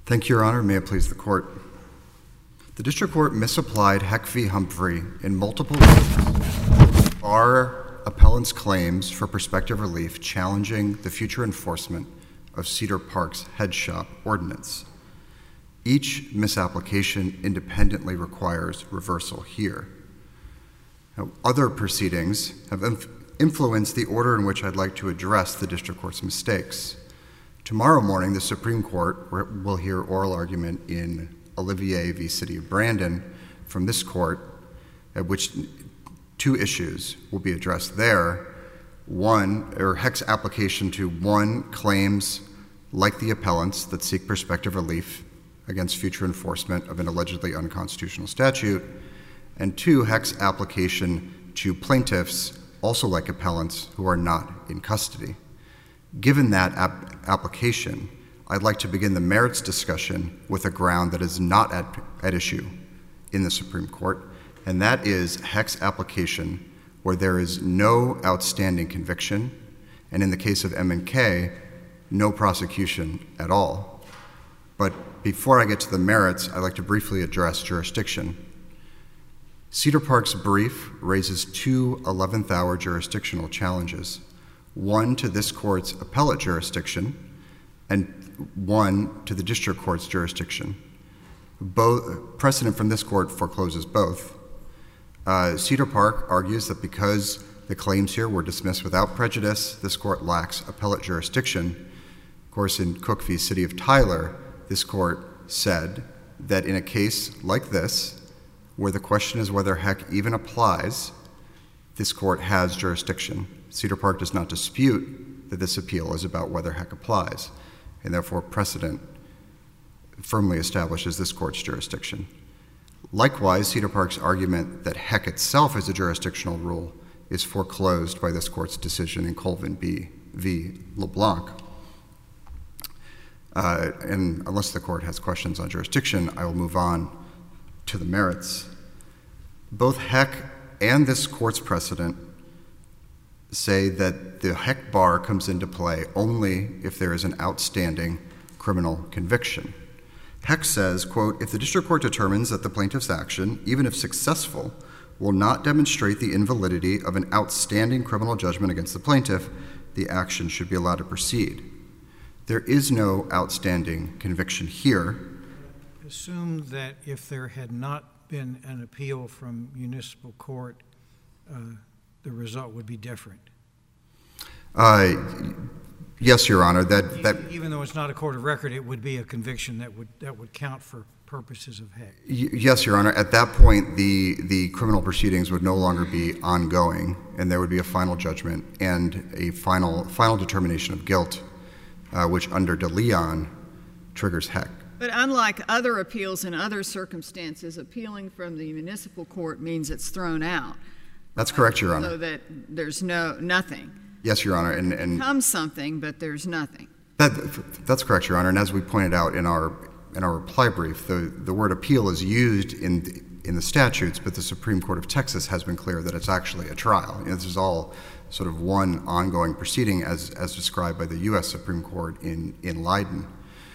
Thank you, Your Honor. May it please the Court. The District Court misapplied Heck v. Humphrey in multiple ways. Our appellant's claims for prospective relief challenging the future enforcement of Cedar Park's head shop ordinance. Each misapplication independently requires reversal here. Now, other proceedings have influenced the order in which I'd like to address the District Court's mistakes. Tomorrow morning, the Supreme Court will hear oral argument in Olivier v. City of Brandon from this court, at which two issues will be addressed there. One, Heck's application to one, claims like the appellants that seek prospective relief against future enforcement of an allegedly unconstitutional statute, and two, Heck's application to plaintiffs, also like appellants, who are not in custody. Given that application, I'd like to begin the merits discussion with a ground that is not at issue in the Supreme Court, and that is Heck's application where there is no outstanding conviction, and in the case of M&K, no prosecution at all. But before I get to the merits, I'd like to briefly address jurisdiction. Cedar Park's brief raises two 11th-hour jurisdictional challenges, one to this court's appellate jurisdiction and one to the district court's jurisdiction. Precedent from this court forecloses both. Cedar Park argues that because the claims here were dismissed without prejudice, this court lacks appellate jurisdiction. Of course, in Cook v. City of Tyler, this court said that in a case like this, where the question is whether Heck even applies, this court has jurisdiction. Cedar Park does not dispute that this appeal is about whether Heck applies, and therefore precedent firmly establishes this court's jurisdiction. Likewise, Cedar Park's argument that Heck itself is a jurisdictional rule is foreclosed by this court's decision in Colvin v. LeBlanc. And unless the court has questions on jurisdiction, I will move on to the merits. Both Heck and this court's precedent say that the Heck bar comes into play only if there is an outstanding criminal conviction. Heck says, quote, "If the district court determines that the plaintiff's action, even if successful, will not demonstrate the invalidity of an outstanding criminal judgment against the plaintiff, the action should be allowed to proceed." There is no outstanding conviction here. Assume that if there had not been an appeal from municipal court, the result would be different. Yes, Your Honor. Even though it's not a court of record, it would be a conviction that would count for purposes of Heck. Yes, Your Honor. At that point, the criminal proceedings would no longer be ongoing, and there would be a final judgment and a final determination of guilt, which under De Leon triggers Heck. But unlike other appeals in other circumstances, appealing from the municipal court means it's thrown out. That's correct, Your Honor. So that there's nothing. Yes, Your Honor. And it becomes something, but there's nothing. That's correct, Your Honor. And as we pointed out in our reply brief, the word appeal is used in the statutes, but the Supreme Court of Texas has been clear that it's actually a trial. This is all sort of one ongoing proceeding as described by the U.S. Supreme Court in Leiden.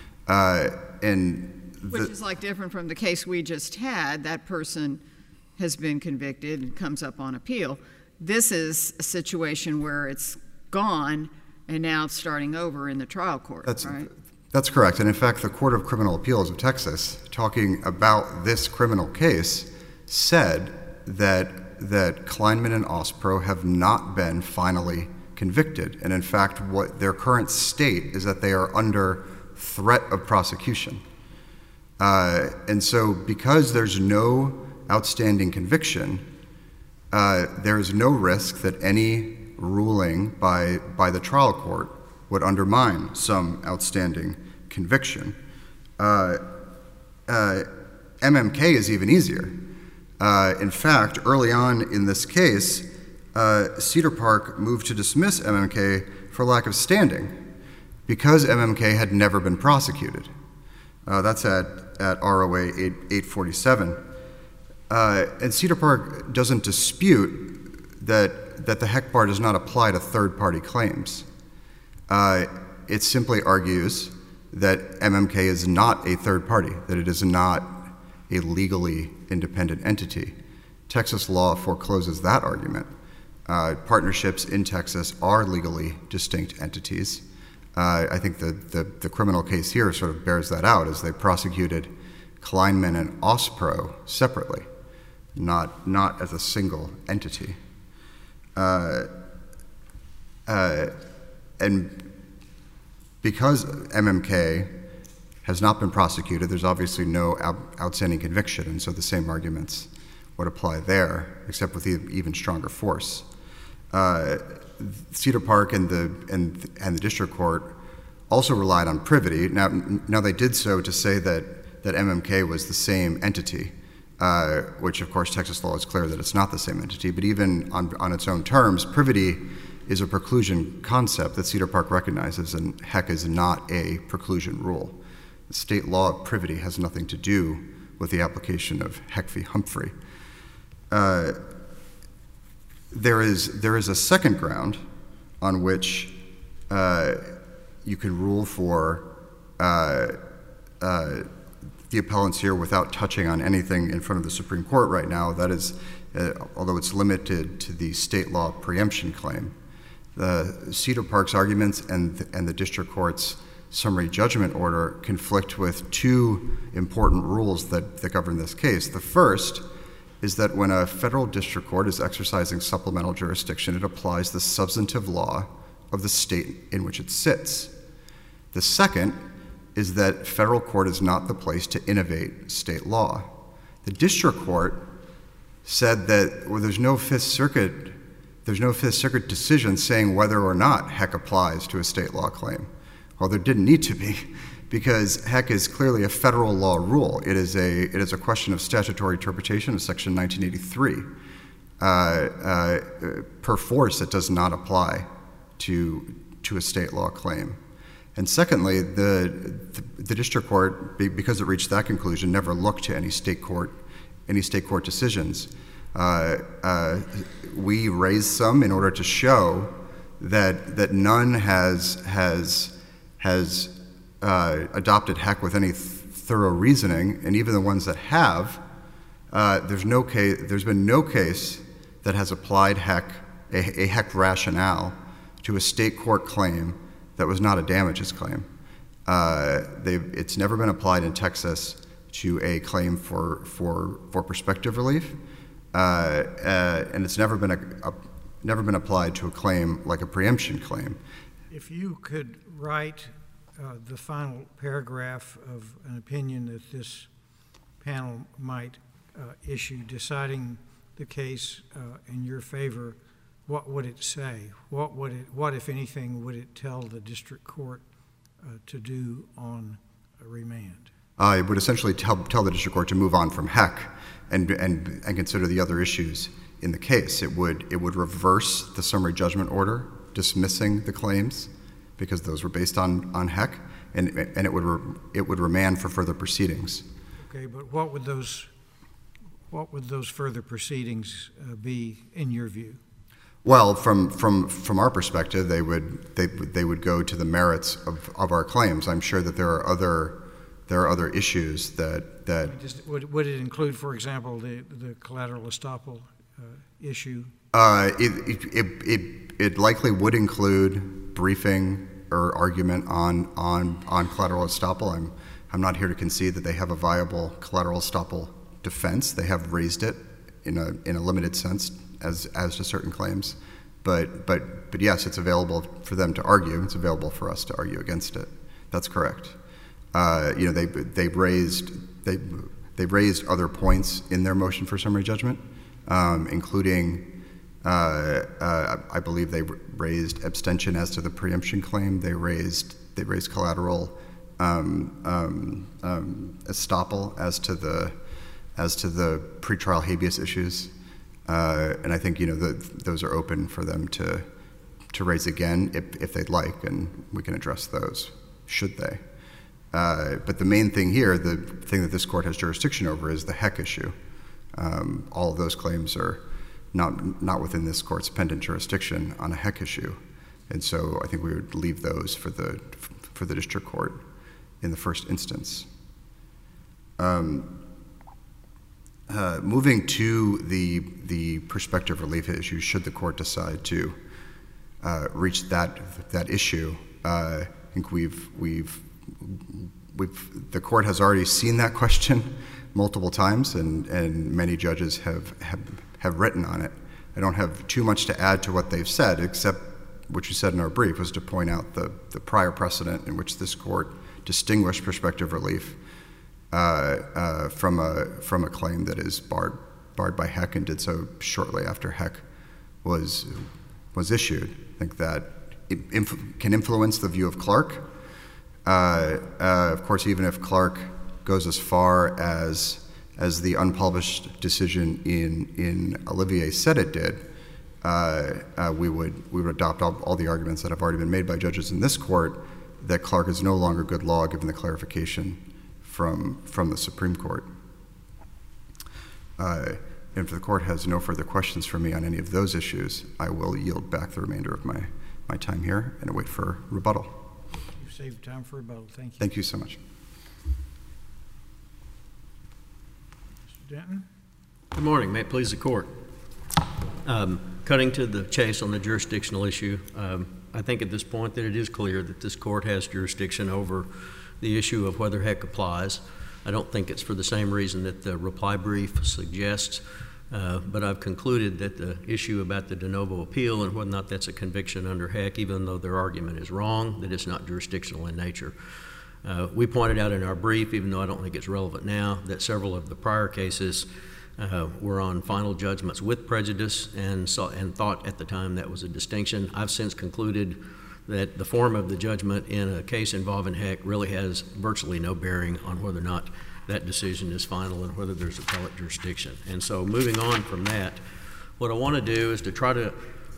Which is like different from the case we just had. That person has been convicted and comes up on appeal. This is a situation where it's gone and now it's starting over in the trial court, right? That's correct. And in fact, the Court of Criminal Appeals of Texas, talking about this criminal case, said that Kleinman and Ospro have not been finally convicted. And in fact, what their current state is that they are under threat of prosecution. And so because there's no outstanding conviction, there is no risk that any ruling by the trial court would undermine some outstanding conviction. MMK is even easier. In fact, early on in this case, Cedar Park moved to dismiss MMK for lack of standing because MMK had never been prosecuted. That's at ROA 847. And Cedar Park doesn't dispute that the Heck bar does not apply to third-party claims. It simply argues that MMK is not a third party, that it is not a legally independent entity. Texas law forecloses that argument. Partnerships in Texas are legally distinct entities. I think the criminal case here sort of bears that out, as they prosecuted Kleinman and Ospro separately, not as a single entity. And because MMK has not been prosecuted, there's obviously no outstanding conviction, and so the same arguments would apply there, except with even stronger force. Cedar Park and the district court also relied on privity. Now they did so to say that MMK was the same entity, which of course Texas law is clear that it's not the same entity. But even on its own terms, privity is a preclusion concept that Cedar Park recognizes, and heck is not a preclusion rule. The state law of privity has nothing to do with the application of Heck v. Humphrey. There is a second ground on which you can rule for the appellants here without touching on anything in front of the Supreme Court right now. That is, although it's limited to the state law preemption claim. The Cedar Park's arguments and the district court's summary judgment order conflict with two important rules that govern this case. The first is that when a federal district court is exercising supplemental jurisdiction, it applies the substantive law of the state in which it sits. The second is that federal court is not the place to innovate state law. The district court said that there's no Fifth Circuit decision saying whether or not Heck applies to a state law claim. Well, there didn't need to be, because Heck is clearly a federal law rule. It is a question of statutory interpretation of Section 1983. Per force, it does not apply to a state law claim. And secondly, the district court, because it reached that conclusion, never looked to any state court decisions. We raised some in order to show that none has adopted Heck with any thorough reasoning, and even the ones that have, there's been no case that has applied a Heck rationale to a state court claim that was not a damages claim. It's never been applied in Texas to a claim for prospective relief, and it's never been applied to a claim like a preemption claim. If you could write the final paragraph of an opinion that this panel might issue deciding the case in your favor, what would it say? What, if anything, would it tell the district court to do on a remand? It would essentially tell the district court to move on from Heck and consider the other issues in the case. It would reverse the summary judgment order, dismissing the claims because those were based on Heck, and it would remand for further proceedings. Okay, but what would those further proceedings be in your view? Well, from our perspective, they would go to the merits of our claims. I'm sure that there are other issues that would it include, for example, the collateral estoppel issue? It likely would include briefing or argument on collateral estoppel. I'm not here to concede that they have a viable collateral estoppel defense. They have raised it in a limited sense as to certain claims, but yes, it's available for them to argue. It's available for us to argue against it. That's correct. They've raised other points in their motion for summary judgment, including I believe they raised abstention as to the preemption claim. They raised collateral estoppel as to the pretrial habeas issues, and I think those are open for them to raise again if they'd like, and we can address those should they. But the main thing here, the thing that this court has jurisdiction over, is the Heck issue. All of those claims are not within this court's pendent jurisdiction on a Heck issue, and so I think we would leave those for the district court in the first instance. Moving to the prospective relief issue, should the court decide to reach that issue, I think the court has already seen that question multiple times, and many judges have written on it. I don't have too much to add to what they've said, except what you said in our brief was to point out the prior precedent in which this court distinguished prospective relief from a claim that is barred by Heck, and did so shortly after Heck was issued. I think that it can influence the view of Clark. Of course, even if Clark goes as far as the unpublished decision in Olivier said it did, we would adopt all the arguments that have already been made by judges in this court that Clark is no longer good law given the clarification from the Supreme Court. And if the court has no further questions for me on any of those issues, I will yield back the remainder of my time here and await for rebuttal. You've saved time for rebuttal. Thank you. Thank you so much. Mr. Denton? Good morning. May it please the court. Cutting to the chase on the jurisdictional issue, I think at this point that it is clear that this court has jurisdiction over the issue of whether Heck applies. I don't think it's for the same reason that the reply brief suggests, but I've concluded that the issue about the de novo appeal and whether or not that's a conviction under Heck, even though their argument is wrong, that it's not jurisdictional in nature. We pointed out in our brief, even though I don't think it's relevant now, that several of the prior cases were on final judgments with prejudice and thought at the time that was a distinction. I've since concluded that the form of the judgment in a case involving Heck really has virtually no bearing on whether or not that decision is final and whether there's appellate jurisdiction. And so moving on from that, what I want to do is to try to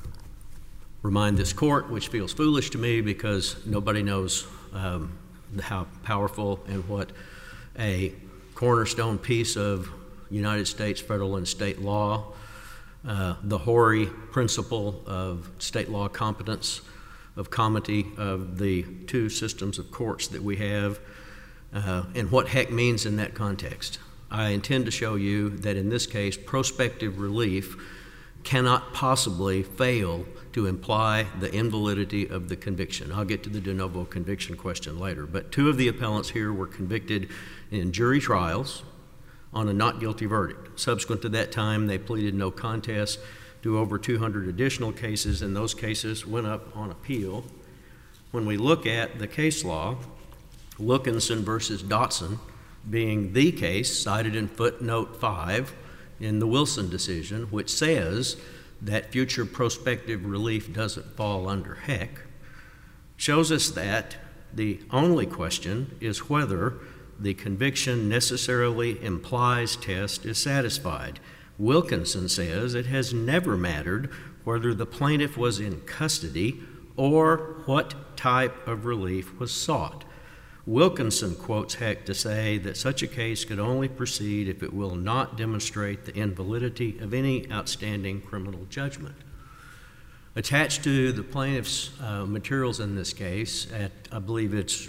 remind this court, which feels foolish to me because nobody knows how powerful and what a cornerstone piece of United States federal and state law, the hoary principle of state law competence, of comity of the two systems of courts that we have, and what Heck means in that context. I intend to show you that in this case, prospective relief cannot possibly fail to imply the invalidity of the conviction. I'll get to the de novo conviction question later, but two of the appellants here were convicted in jury trials on a not guilty verdict. Subsequent to that time, they pleaded no contest to over 200 additional cases, and those cases went up on appeal. When we look at the case law, Wilkinson versus Dotson being the case cited in footnote 5 in the Wilson decision, which says that future prospective relief doesn't fall under Heck, shows us that the only question is whether the conviction necessarily implies test is satisfied. Wilkinson says it has never mattered whether the plaintiff was in custody or what type of relief was sought. Wilkinson quotes Heck to say that such a case could only proceed if it will not demonstrate the invalidity of any outstanding criminal judgment. Attached to the plaintiff's materials in this case, at I believe it's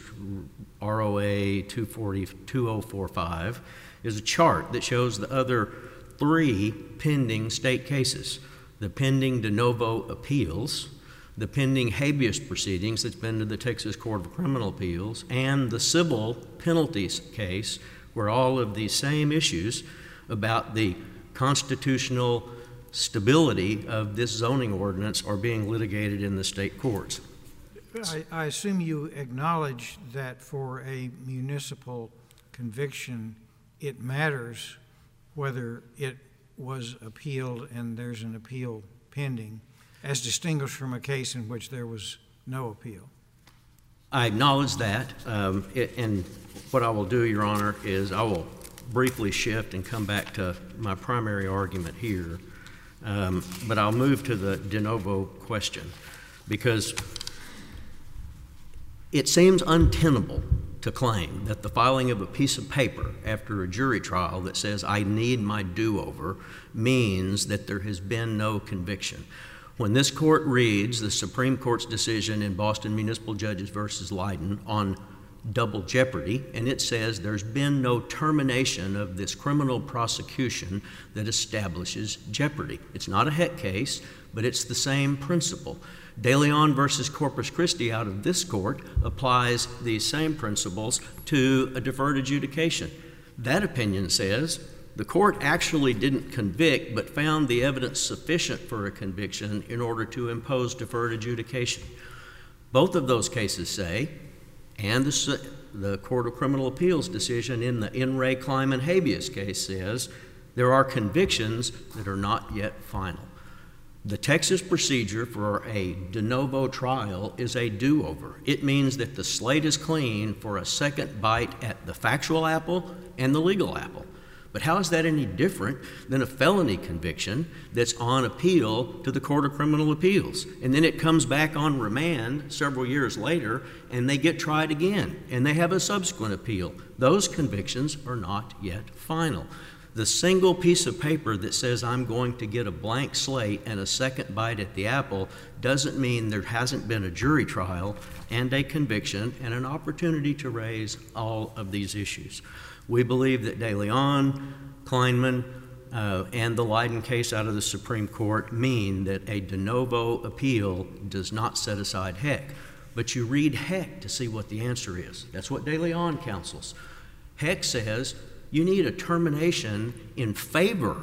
ROA 2045, is a chart that shows the other 3 pending state cases: the pending de novo appeals, the pending habeas proceedings that's been to the Texas Court of Criminal Appeals, and the civil penalties case, where all of these same issues about the constitutional stability of this zoning ordinance are being litigated in the state courts. I assume you acknowledge that for a municipal conviction, it matters whether it was appealed and there's an appeal pending, as distinguished from a case in which there was no appeal. I acknowledge that, and what I will do, Your Honor, is I will briefly shift and come back to my primary argument here, but I'll move to the de novo question, because it seems untenable to claim that the filing of a piece of paper after a jury trial that says I need my do-over means that there has been no conviction. When this court reads the Supreme Court's decision in Boston Municipal Judges versus Leiden on double jeopardy, and it says there's been no termination of this criminal prosecution that establishes jeopardy. It's not a Heck case, but it's the same principle. De Leon versus Corpus Christi out of this court applies these same principles to a deferred adjudication. That opinion says the court actually didn't convict, but found the evidence sufficient for a conviction in order to impose deferred adjudication. Both of those cases say, and the Court of Criminal Appeals decision in the In re Kleiman habeas case says, there are convictions that are not yet final. The Texas procedure for a de novo trial is a do-over. It means that the slate is clean for a second bite at the factual apple and the legal apple. But how is that any different than a felony conviction that's on appeal to the Court of Criminal Appeals? And then it comes back on remand several years later, and they get tried again, and they have a subsequent appeal. Those convictions are not yet final. The single piece of paper that says I'm going to get a blank slate and a second bite at the apple doesn't mean there hasn't been a jury trial and a conviction and an opportunity to raise all of these issues. We believe that De Leon, Kleinman, and the Leiden case out of the Supreme Court mean that a de novo appeal does not set aside Heck. But you read Heck to see what the answer is. That's what De Leon counsels. Heck says you need a termination in favor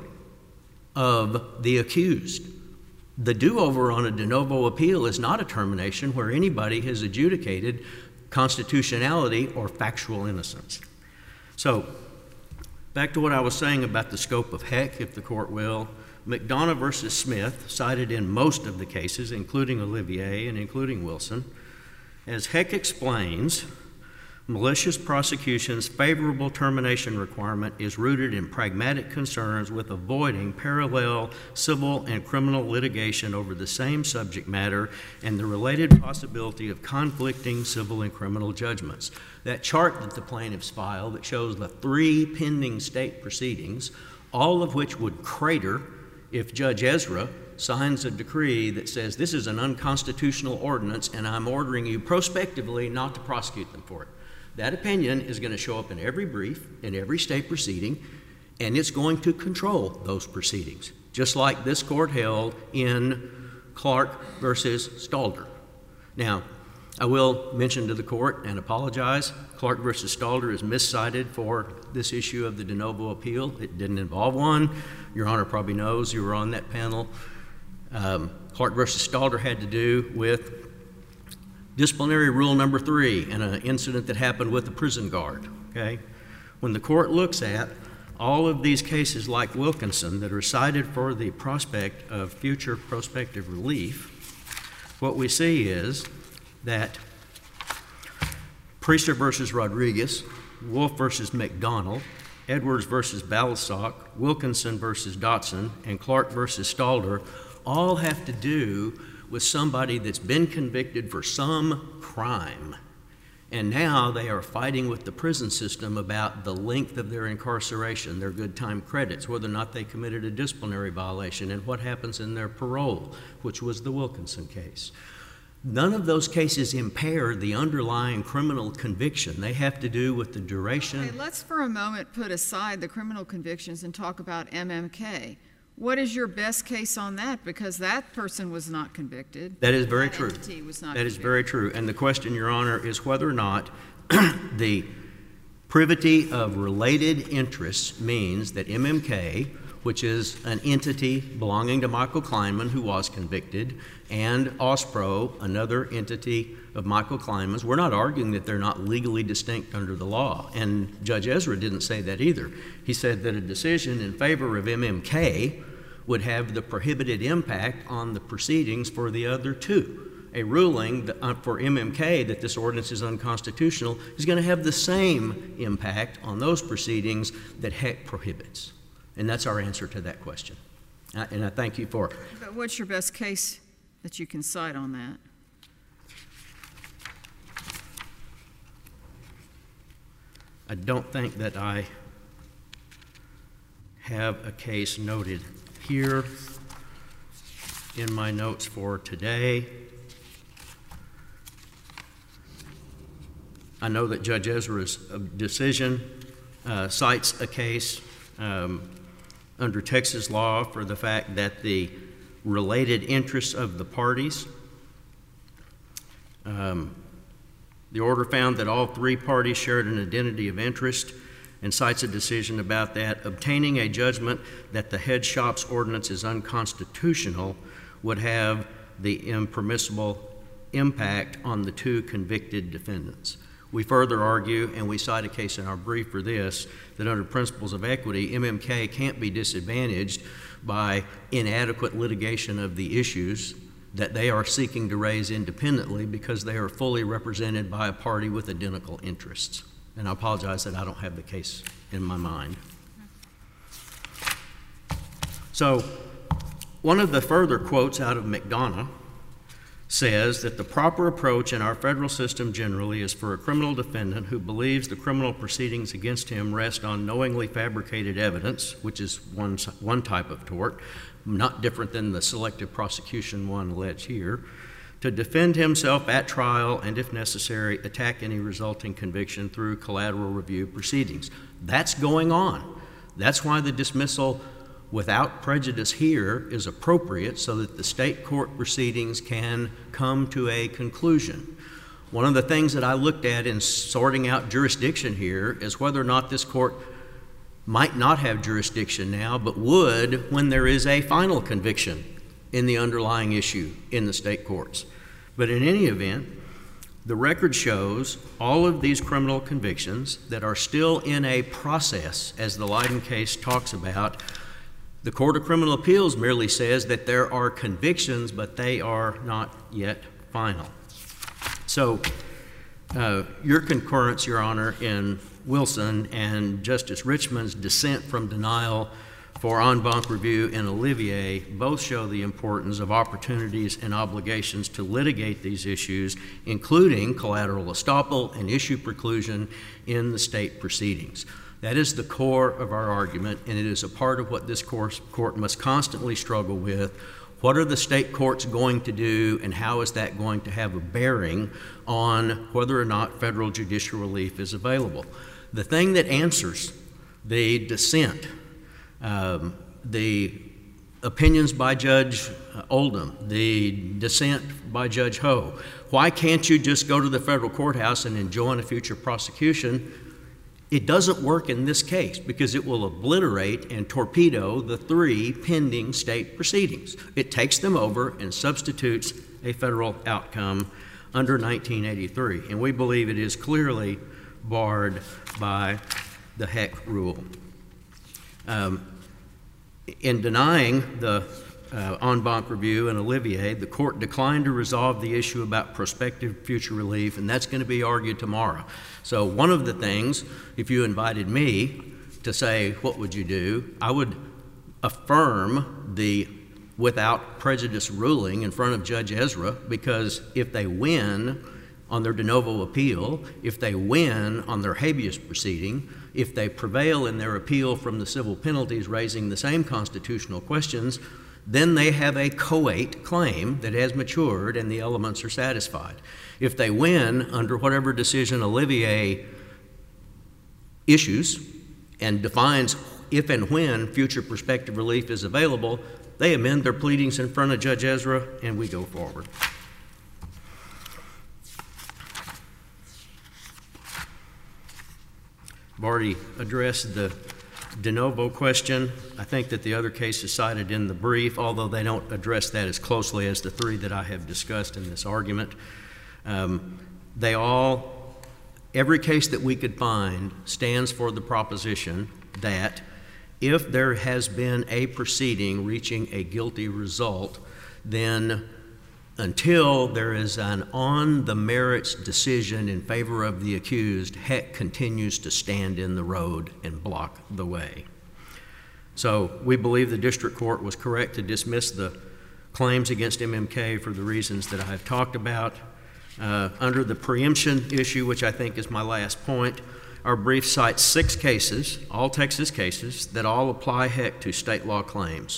of the accused. The do-over on a de novo appeal is not a termination where anybody has adjudicated constitutionality or factual innocence. So, back to what I was saying about the scope of Heck, if the court will. McDonough versus Smith, cited in most of the cases, including Olivier and including Wilson, as Heck explains, malicious prosecution's favorable termination requirement is rooted in pragmatic concerns with avoiding parallel civil and criminal litigation over the same subject matter and the related possibility of conflicting civil and criminal judgments. That chart that the plaintiffs filed that shows the 3 pending state proceedings, all of which would crater if Judge Ezra signs a decree that says this is an unconstitutional ordinance and I'm ordering you prospectively not to prosecute them for it. That opinion is going to show up in every brief, in every state proceeding, and it's going to control those proceedings, just like this court held in Clark versus Stalder. Now, I will mention to the court and apologize, Clark versus Stalder is miscited for this issue of the de novo appeal. It didn't involve one. Your Honor probably knows, you were on that panel. Clark versus Stalder had to do with disciplinary rule number 3 and an incident that happened with a prison guard, okay? When the court looks at all of these cases like Wilkinson that are cited for the prospect of future prospective relief, what we see is that Priester versus Rodriguez, Wolf versus McDonald, Edwards versus Balasag, Wilkinson versus Dotson, and Clark versus Stalder all have to do with somebody that's been convicted for some crime. And now they are fighting with the prison system about the length of their incarceration, their good time credits, whether or not they committed a disciplinary violation, and what happens in their parole, which was the Wilkinson case. None of those cases impair the underlying criminal conviction. They have to do with the duration. Okay, let's for a moment put aside the criminal convictions and talk about MMK. What is your best case on that? Because that person was not convicted. That is very true. Entity was not That is convicted. very true. And the question, Your Honor, is whether or not the privity of related interests means that MMK, which is an entity belonging to Michael Kleinman, who was convicted, and OSPRO, another entity of Michael Kleinman's. We're not arguing that they're not legally distinct under the law, and Judge Ezra didn't say that either. He said that a decision in favor of MMK would have the prohibited impact on the proceedings for the other 2. A ruling for MMK that this ordinance is unconstitutional is going to have the same impact on those proceedings that Heck prohibits. And that's our answer to that question. And I thank you for it. But what's your best case that you can cite on that? I don't think that I have a case noted here in my notes for today. I know that Judge Ezra's decision cites a case under Texas law for the fact that the related interests of the parties. The order found that all three parties shared an identity of interest and cites a decision about that. Obtaining a judgment that the head shop's ordinance is unconstitutional would have the impermissible impact on the two convicted defendants. We further argue, and we cite a case in our brief for this, that under principles of equity, MMK can't be disadvantaged by inadequate litigation of the issues that they are seeking to raise independently because they are fully represented by a party with identical interests. And I apologize that I don't have the case in my mind. So, one of the further quotes out of McDonough says that the proper approach in our federal system generally is for a criminal defendant who believes the criminal proceedings against him rest on knowingly fabricated evidence, which is one type of tort, not different than the selective prosecution one alleged here, to defend himself at trial and, if necessary, attack any resulting conviction through collateral review proceedings. That's going on. That's why the dismissal without prejudice here is appropriate so that the state court proceedings can come to a conclusion. One of the things that I looked at in sorting out jurisdiction here is whether or not this court might not have jurisdiction now, but would when there is a final conviction in the underlying issue in the state courts. But in any event, the record shows all of these criminal convictions that are still in a process, as the Leiden case talks about. The Court of Criminal Appeals merely says that there are convictions, but they are not yet final. So, your concurrence, Your Honor, in Wilson and Justice Richmond's dissent from denial for en banc review in Olivier both show the importance of opportunities and obligations to litigate these issues, including collateral estoppel and issue preclusion in the state proceedings. That is the core of our argument, and it is a part of what this court must constantly struggle with. What are the state courts going to do, and how is that going to have a bearing on whether or not federal judicial relief is available? The thing that answers the dissent, the opinions by Judge Oldham, the dissent by Judge Ho, why can't you just go to the federal courthouse and enjoin a future prosecution? It doesn't work in this case because it will obliterate and torpedo the three pending state proceedings. It takes them over and substitutes a federal outcome under 1983, and we believe it is clearly barred by the Heck rule. In denying the en banc review in Olivier, the court declined to resolve the issue about prospective future relief, and that's going to be argued tomorrow. So one of the things, if you invited me to say, what would you do? I would affirm the without prejudice ruling in front of Judge Ezra, because if they win on their de novo appeal, if they win on their habeas proceeding, if they prevail in their appeal from the civil penalties raising the same constitutional questions, then they have a coate claim that has matured and the elements are satisfied. If they win under whatever decision Olivier issues and defines if and when future prospective relief is available, they amend their pleadings in front of Judge Ezra and we go forward. I've already addressed the de novo question. I think that the other cases cited in the brief, although they don't address that as closely as the three that I have discussed in this argument, every case that we could find stands for the proposition that if there has been a proceeding reaching a guilty result, then until there is an on the merits decision in favor of the accused, Heck continues to stand in the road and block the way. So we believe the district court was correct to dismiss the claims against MMK for the reasons that I have talked about. Under the preemption issue, which I think is my last point, our brief cites 6 cases, all Texas cases, that all apply Heck to state law claims.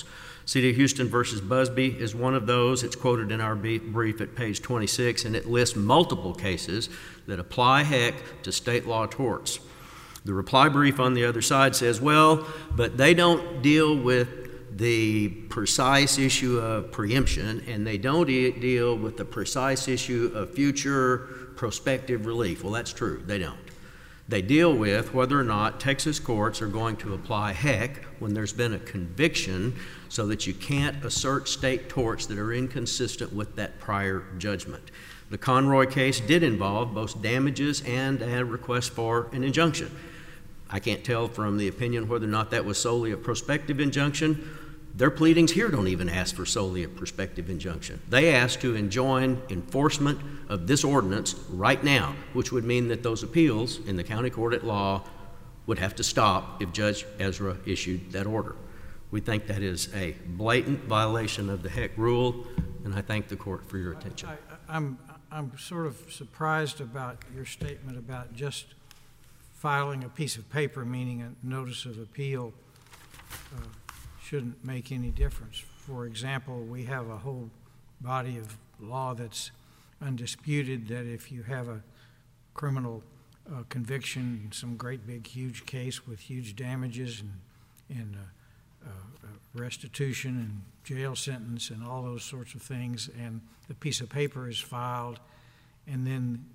City of Houston versus Busby is one of those. It's quoted in our brief at page 26, and it lists multiple cases that apply heck to state law torts. The reply brief on the other side says, well, but they don't deal with the precise issue of preemption, and they don't deal with the precise issue of future prospective relief. Well, that's true. They don't. They deal with whether or not Texas courts are going to apply heck when there's been a conviction so that you can't assert state torts that are inconsistent with that prior judgment. The Conroy case did involve both damages and a request for an injunction. I can't tell from the opinion whether or not that was solely a prospective injunction. Their pleadings here don't even ask for solely a prospective injunction. They ask to enjoin enforcement of this ordinance right now, which would mean that those appeals in the county court at law would have to stop if Judge Ezra issued that order. We think that is a blatant violation of the heck rule, and I thank the court for your attention. I'm sort of surprised about your statement about just filing a piece of paper, meaning a notice of appeal, shouldn't make any difference. For example, we have a whole body of law that's undisputed that if you have a criminal conviction, some great big huge case with huge damages and restitution and jail sentence and all those sorts of things, and the piece of paper is filed, and then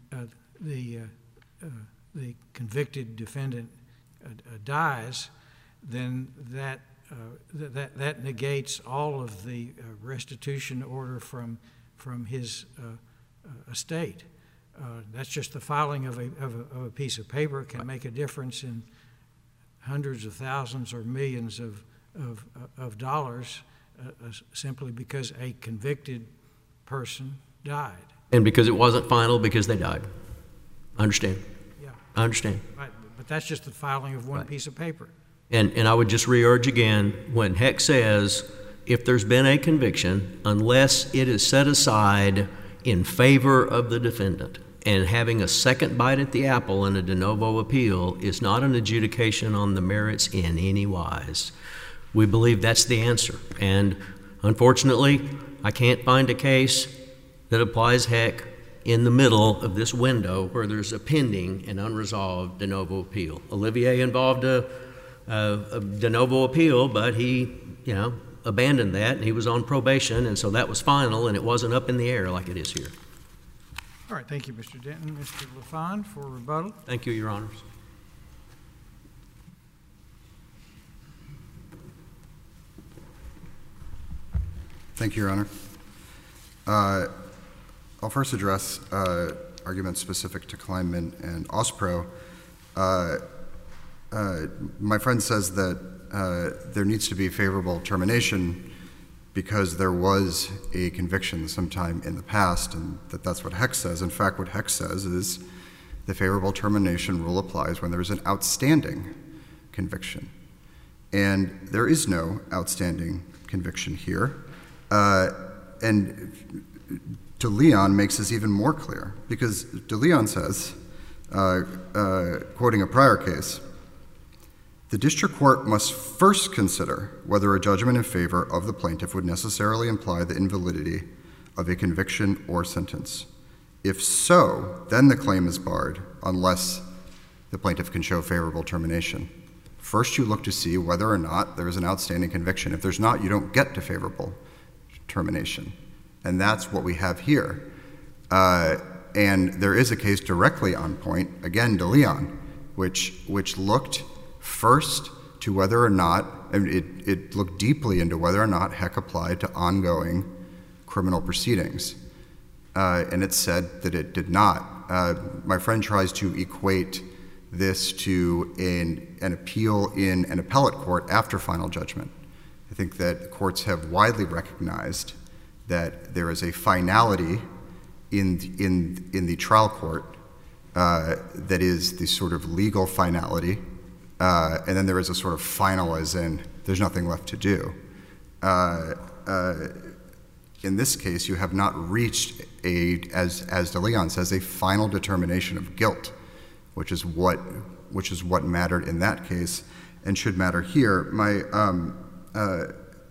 the convicted defendant dies, then that negates all of the restitution order from his estate. That's just the filing of a piece of paper can make a difference in hundreds of thousands or millions of dollars simply because a convicted person died. And because it wasn't final because they died. I understand. Yeah. I understand. Right, but that's just the filing of one piece of paper. And I would just re-urge again, when heck says, if there's been a conviction, unless it is set aside in favor of the defendant, and having a second bite at the apple in a de novo appeal is not an adjudication on the merits in any wise. We believe that's the answer. And unfortunately, I can't find a case that applies heck in the middle of this window where there's a pending and unresolved de novo appeal. Olivier involved a de novo appeal, but he, abandoned that, and he was on probation, and so that was final, and it wasn't up in the air like it is here. All right, thank you, Mr. Denton. Mr. LaFond for rebuttal. Thank you, Your Honors. Thank you, Your Honor. I'll first address arguments specific to Kleinman and Ospro. My friend says that there needs to be favorable termination because there was a conviction sometime in the past, and that's what Heck says. In fact, what Heck says is the favorable termination rule applies when there's an outstanding conviction. And there is no outstanding conviction here. And De Leon makes this even more clear, because De Leon says, quoting a prior case, the district court must first consider whether a judgment in favor of the plaintiff would necessarily imply the invalidity of a conviction or sentence. If so, then the claim is barred unless the plaintiff can show favorable termination. First, you look to see whether or not there is an outstanding conviction. If there's not, you don't get to favorable termination. And that's what we have here. And there is a case directly on point, again, De Leon, which looked first to whether or not, it looked deeply into whether or not Heck applied to ongoing criminal proceedings. And it said that it did not. My friend tries to equate this to an appeal in an appellate court after final judgment. I think that courts have widely recognized that there is a finality in the trial court that is the sort of legal finality, and then there is a sort of final as in there's nothing left to do. In this case, you have not reached as De Leon says, a final determination of guilt, which is what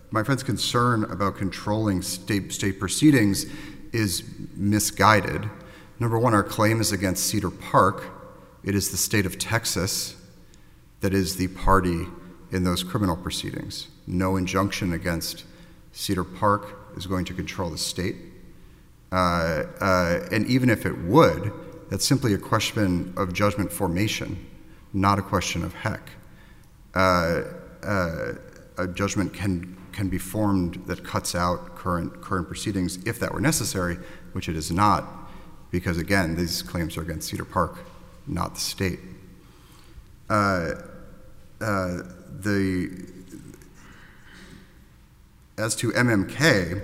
my friend's concern about controlling state proceedings is misguided. Number one, our claim is against Cedar Park. It is the state of Texas that is the party in those criminal proceedings. No injunction against Cedar Park is going to control the state. And even if it would, that's simply a question of judgment formation, not a question of heck. A judgment can be formed that cuts out current proceedings if that were necessary, which it is not, because again, these claims are against Cedar Park, not the state. As to MMK,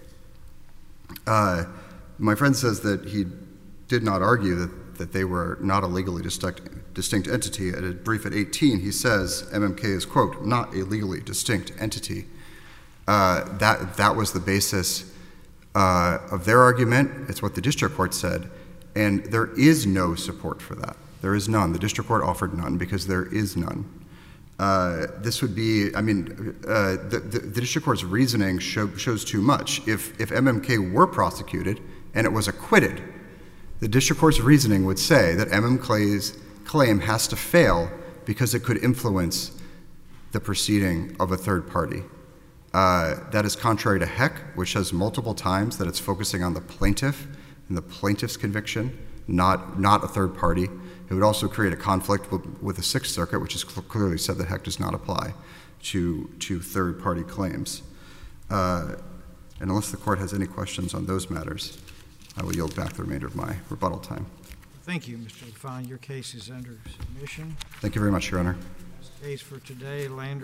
my friend says that he did not argue that they were not a legally distinct entity. At a brief at 18, he says MMK is, quote, not a legally distinct entity. That was the basis of their argument. It's what the district court said, and there is no support for that. There is none. The district court offered none because there is none. This would be, I mean, the district court's reasoning shows too much. If MMK were prosecuted and it was acquitted, the district court's reasoning would say that MMK's claim has to fail because it could influence the proceeding of a third party. That is contrary to Heck, which says multiple times that it's focusing on the plaintiff and the plaintiff's conviction, not a third party. It would also create a conflict with the Sixth Circuit, which has clearly said that Heck does not apply to third-party claims. And unless the court has any questions on those matters, I will yield back the remainder of my rebuttal time. Thank you, Mr. Lafine. Your case is under submission. Thank you very much, Your Honor. Case for today, Lander